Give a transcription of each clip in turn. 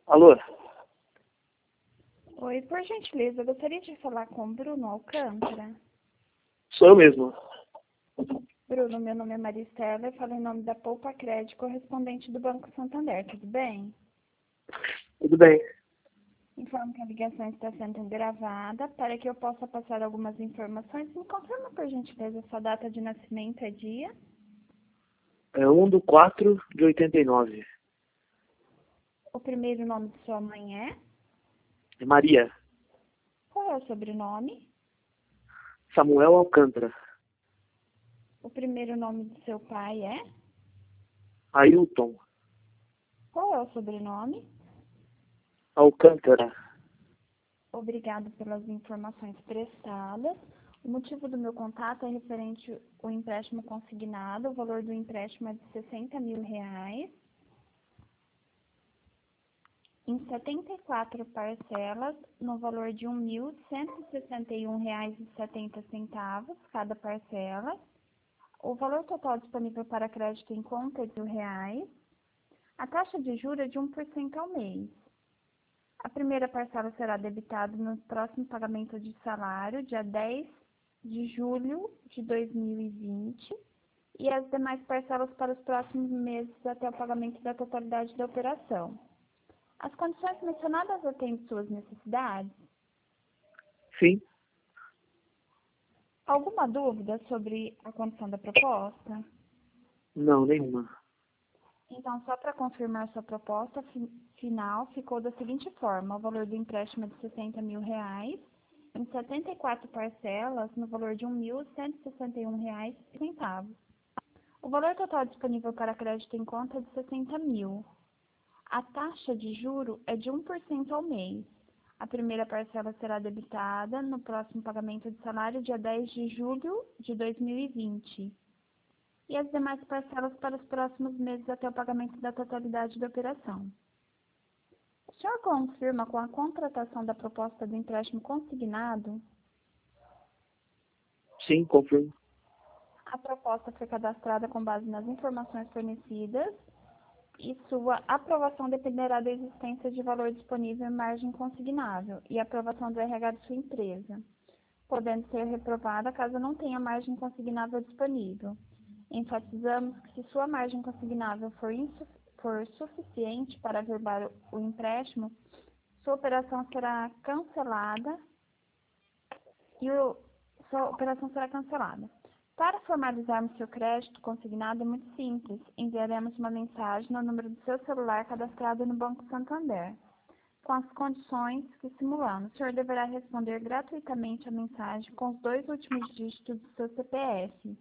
Alô? Oi, por gentileza, eu gostaria de falar com Bruno Alcântara. Sou eu mesmo. Bruno, meu nome é Maria Estela e falo em nome da Poupa Crédito, correspondente do Banco Santander, tudo bem? Tudo bem. Informo que a ligação está sendo gravada para que eu possa passar algumas informações. Me confirma, por gentileza, sua data de nascimento e dia? É 1/4/89. O primeiro nome de sua mãe é? É Maria. Qual é o sobrenome? Samuel Alcântara. O primeiro nome de seu pai é? Ailton Qual é o sobrenome? Alcântara. Obrigado pelas informações prestadas. O motivo do meu contato é referente ao empréstimo consignado. O valor do empréstimo é de R$60 mil, em 74 parcelas, no valor de R$ 1.161,70 cada parcela. O valor total disponível para crédito em conta é de R$1.000. A taxa de juros é de 1% ao mês. A primeira parcela será debitada no próximo pagamento de salário, dia 10 de julho de 2020, e as demais parcelas para os próximos meses até o pagamento da totalidade da operação. As condições mencionadas atendem suas necessidades? Sim. Alguma dúvida sobre a condição da proposta? Não, nenhuma. Então, só para confirmar sua proposta final, ficou da seguinte forma: o valor do empréstimo é de R$60 mil, em 74 parcelas, no valor de R$ 1.161,00. O valor total disponível para crédito em conta é de R$60 mil. A taxa de juro é de 1% ao mês. A primeira parcela será debitada no próximo pagamento de salário, dia 10 de julho de 2020. E as demais parcelas para os próximos meses até o pagamento da totalidade da operação. O senhor confirma com a contratação da proposta do empréstimo consignado? Sim, confirmo. A proposta foi cadastrada com base nas informações fornecidas e sua aprovação dependerá da existência de valor disponível em margem consignável e aprovação do RH de sua empresa, podendo ser reprovada caso não tenha margem consignável disponível. Enfatizamos que se sua margem consignável for suficiente para averbar o empréstimo, sua operação será cancelada sua operação será cancelada. Para formalizarmos seu crédito consignado é muito simples. Enviaremos uma mensagem no número do seu celular cadastrado no Banco Santander, com as condições que simulamos. O senhor deverá responder gratuitamente a mensagem com os 2 últimos dígitos do seu CPF.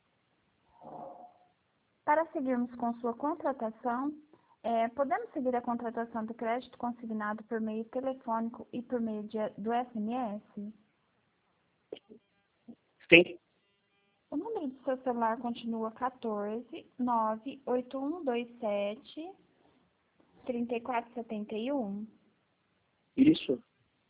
Para seguirmos com sua contratação, podemos seguir a contratação do crédito consignado por meio telefônico e por meio do SMS? Sim. O número do seu celular continua 14 98127 3471. Isso.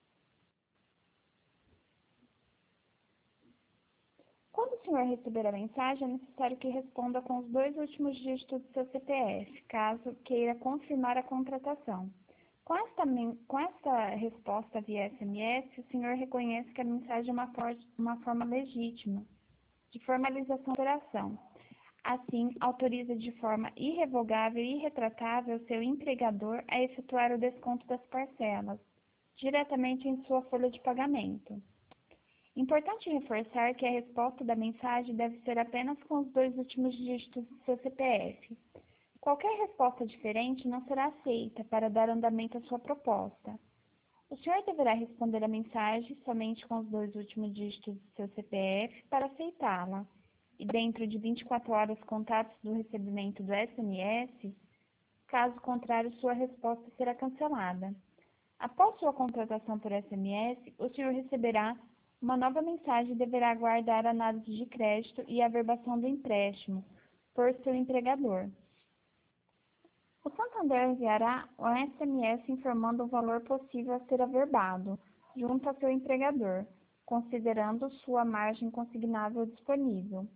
Quando o senhor receber a mensagem, é necessário que responda com os 2 últimos dígitos do seu CPF, caso queira confirmar a contratação. Com esta resposta via SMS, o senhor reconhece que a mensagem é uma forma legítima de formalização da operação. Assim, autoriza de forma irrevogável e irretratável seu empregador a efetuar o desconto das parcelas, diretamente em sua folha de pagamento. Importante reforçar que a resposta da mensagem deve ser apenas com os 2 últimos dígitos do seu CPF. Qualquer resposta diferente não será aceita para dar andamento à sua proposta. O senhor deverá responder a mensagem somente com os 2 últimos dígitos do seu CPF para aceitá-la, e dentro de 24 horas contados do recebimento do SMS, caso contrário, sua resposta será cancelada. Após sua contratação por SMS, o senhor receberá uma nova mensagem e deverá aguardar a análise de crédito e a averbação do empréstimo por seu empregador. O Santander enviará um SMS informando o valor possível a ser averbado, junto a seu empregador, considerando sua margem consignável disponível.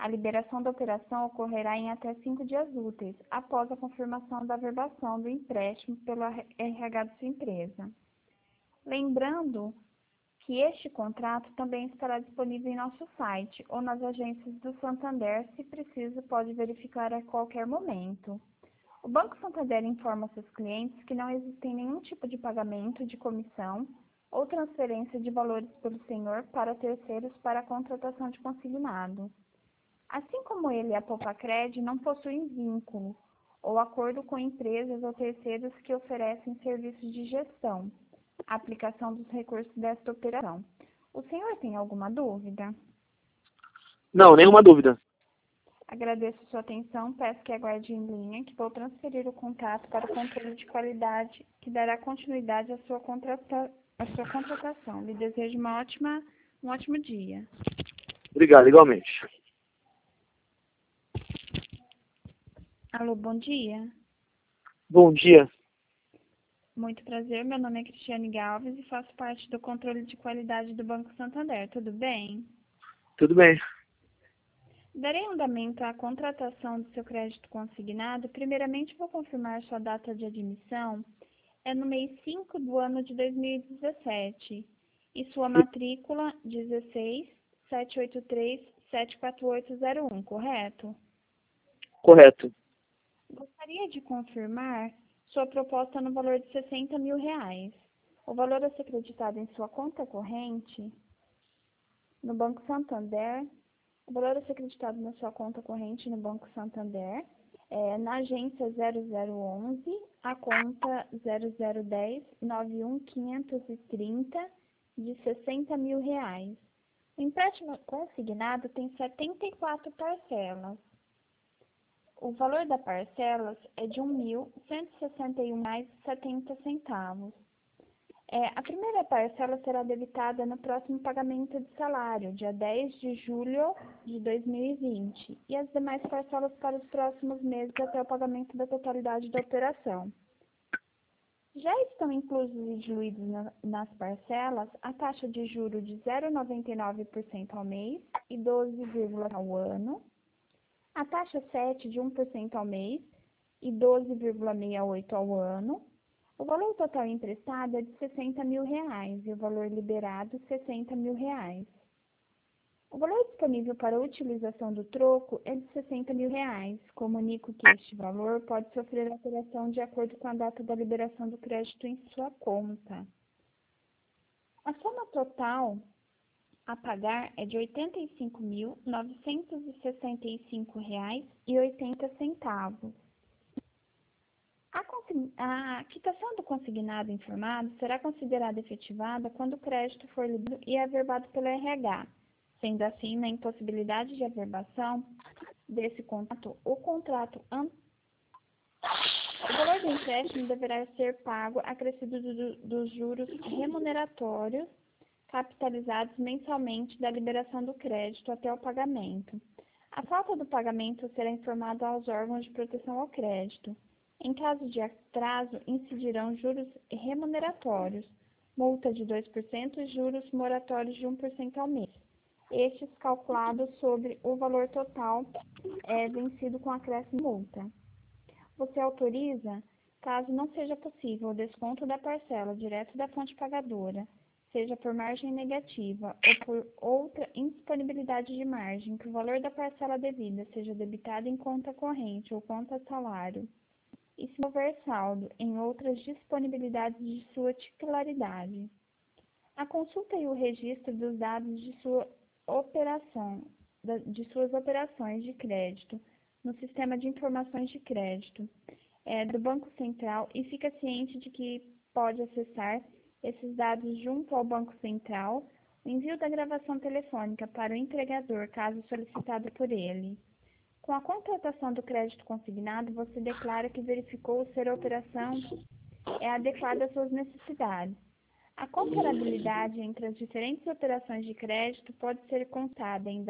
A liberação da operação ocorrerá em até 5 dias úteis, após a confirmação da averbação do empréstimo pelo RH de sua empresa. Lembrando que este contrato também estará disponível em nosso site ou nas agências do Santander, se preciso, pode verificar a qualquer momento. O Banco Santander informa seus clientes que não existe nenhum tipo de pagamento de comissão ou transferência de valores pelo senhor para terceiros para a contratação de consignado. Assim como ele e a Popacred não possuem vínculo ou acordo com empresas ou terceiros que oferecem serviços de gestão, a aplicação dos recursos desta operação. O senhor tem alguma dúvida? Não, nenhuma dúvida. Agradeço sua atenção, peço que aguarde em linha, que vou transferir o contato para o controle de qualidade, que dará continuidade à sua contratação. Lhe desejo um ótimo dia. Obrigado, igualmente. Alô, bom dia. Bom dia. Muito prazer, meu nome é Cristiane Galves e faço parte do controle de qualidade do Banco Santander. Tudo bem? Tudo bem. Darei andamento à contratação do seu crédito consignado. Primeiramente, vou confirmar sua data de admissão. É no mês 5 do ano de 2017. E sua matrícula 16.783.74801, correto? Correto. Gostaria de confirmar sua proposta no valor de R$60 mil. O valor a ser acreditado em sua conta corrente no Banco Santander. O valor a ser acreditado na sua conta corrente no Banco Santander é na agência 0011, a conta 0010-91530 de R$60 mil. O empréstimo consignado tem 74 parcelas. O valor da parcelas é de R$1.161,70. A primeira parcela será debitada no próximo pagamento de salário, dia 10 de julho de 2020, e as demais parcelas para os próximos meses até o pagamento da totalidade da operação. Já estão inclusos e diluídos nas parcelas a taxa de juros de 0,99% ao mês e 12,% ao ano, a taxa 7 de 1% ao mês e 12,68% ao ano. O valor total emprestado é de R$60 mil e o valor liberado R$60 mil. O valor disponível para a utilização do troco é de R$60 mil. Comunico que este valor pode sofrer alteração de acordo com a data da liberação do crédito em sua conta. A soma total a pagar é de R$ 85.965,80. A quitação do consignado informado será considerada efetivada quando o crédito for lido e averbado pelo RH. Sendo assim, na impossibilidade de averbação desse contrato, o valor do empréstimo deverá ser pago acrescido dos juros remuneratórios capitalizados mensalmente da liberação do crédito até o pagamento. A falta do pagamento será informada aos órgãos de proteção ao crédito. Em caso de atraso, incidirão juros remuneratórios, multa de 2% e juros moratórios de 1% ao mês. Estes calculados sobre o valor total vencido com acréscimo de multa. Você autoriza, caso não seja possível o desconto da parcela direto da fonte pagadora, seja por margem negativa ou por outra indisponibilidade de margem, que o valor da parcela devida seja debitado em conta corrente ou conta salário, e se houver saldo em outras disponibilidades de sua titularidade. A consulta e o registro dos dados de suas operações de crédito no Sistema de Informações de Crédito do Banco Central, e fica ciente de que pode acessar esses dados junto ao Banco Central, o envio da gravação telefônica para o entregador, caso solicitado por ele. Com a contratação do crédito consignado, você declara que verificou se a operação é adequada às suas necessidades. A comparabilidade entre as diferentes operações de crédito pode ser contada em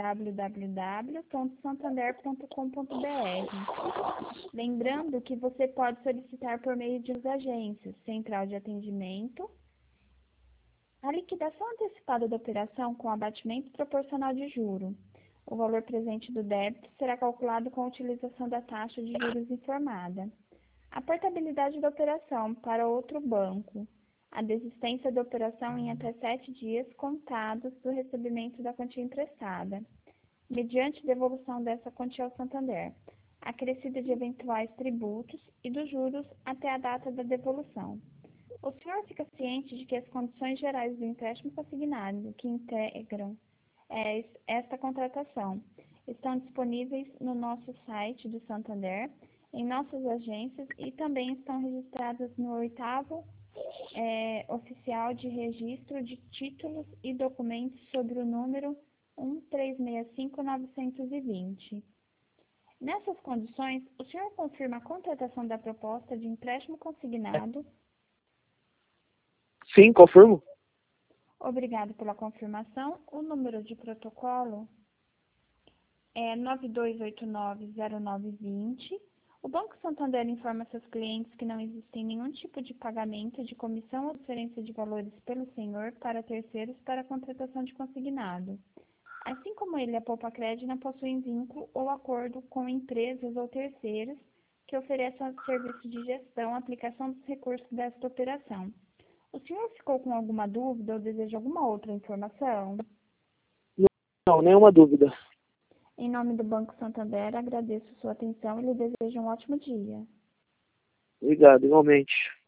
www.santander.com.br. Lembrando que você pode solicitar por meio de agências, central de atendimento, a liquidação antecipada da operação com abatimento proporcional de juro. O valor presente do débito será calculado com a utilização da taxa de juros informada. A portabilidade da operação para outro banco. A desistência da operação em até 7 dias contados do recebimento da quantia emprestada, mediante devolução dessa quantia ao Santander, acrescida de eventuais tributos e dos juros até a data da devolução. O senhor fica ciente de que as condições gerais do empréstimo consignado que integram esta contratação estão disponíveis no nosso site do Santander, em nossas agências e também estão registradas no 8º Oficial de Registro de Títulos e Documentos sobre o número 1365920. Nessas condições, o senhor confirma a contratação da proposta de empréstimo consignado? Sim, confirmo. Obrigado pela confirmação. O número de protocolo é 92890920. O Banco Santander informa seus clientes que não existe nenhum tipo de pagamento de comissão ou transferência de valores pelo senhor para terceiros para a contratação de consignado. Assim como ele, a Poupa-Cred não possui vínculo ou acordo com empresas ou terceiros que ofereçam serviço de gestão, aplicação dos recursos desta operação. O senhor ficou com alguma dúvida ou deseja alguma outra informação? Não, nenhuma dúvida. Em nome do Banco Santander, agradeço sua atenção e lhe desejo um ótimo dia. Obrigado, igualmente.